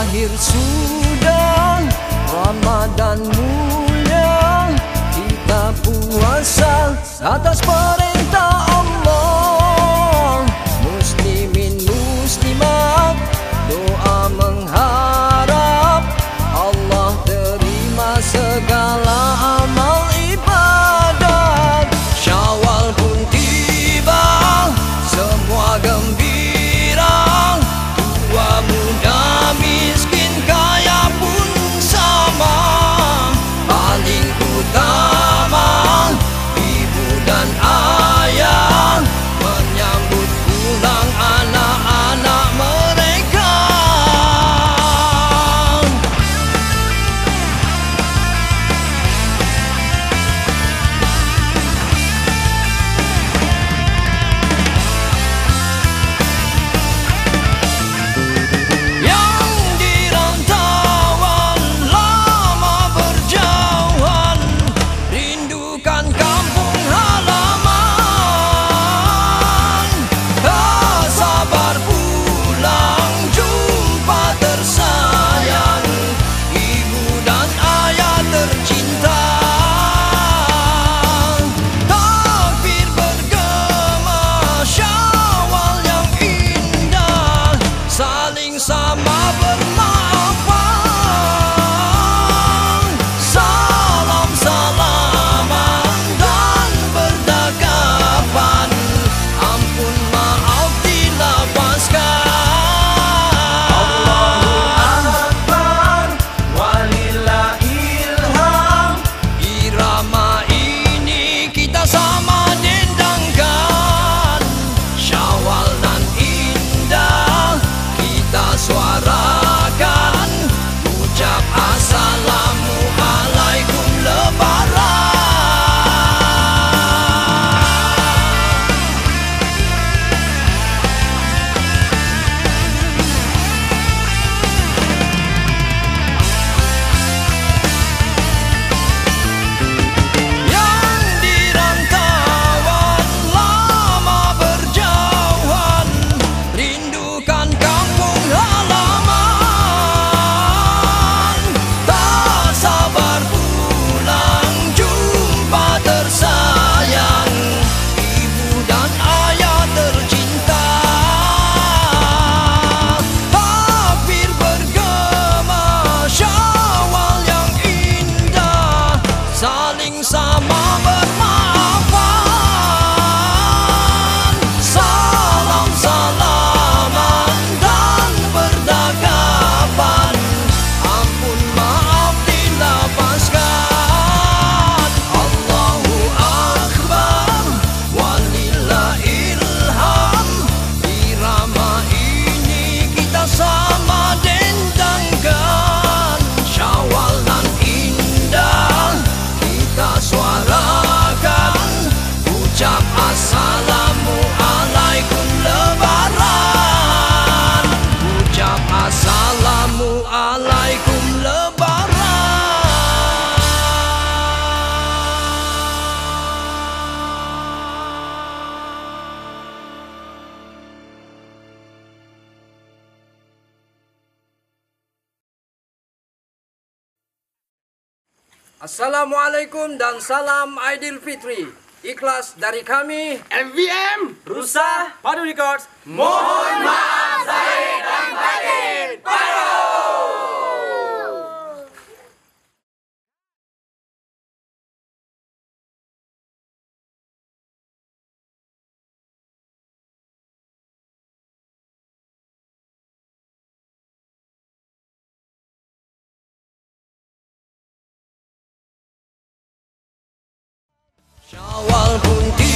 berakhir sudah Ramadan mulia, kita puasa atas perintah Allah. Muslimin muslimat doa mengharap Allah terima segala amal ibadat. Syawal pun tiba, semua gembira, tua muda miskin kaya pun sama. Paling utama ibu dan ayah menyambut pulang anak-anak mereka. Yang di rantauan lama berjauhan, rindukan kampung halaman. Tak sabar pulang jumpa tersayang, ibu dan ayah tercinta. Takbir bergema, Syawal yang indah, saling sama bermaafan. Salam salaman dan berdagapan, ampun maaf dilepaskan. Allahu Akbar, walillahilham. Irama ini kita sama dendangkan. Syawal nan indah kita suarakan, ucap assalamualaikum lebaran. Yang di rantauan lama berjauhan, rindukan kampung halaman. Tak sabar pulang jumpa tersayang, ibu dan ayah tercinta. Takbir bergema, Syawal yang indah, saling sama bermaafan. Salam salaman dan berdagapan, ampun maaf dilepaskan. Allahu Akbar, walillahilham. Irama ini kita sama dendangkan. Syawal nan indah kita suarakan, ucap assalamualaikum lebaran. Ucap assalamualaikum lebaran. Assalamualaikum dan salam Aidilfitri. Ikhlas dari kami MVM Rusa Padu Records. mohon maaf zahir dan batin. Syawal pun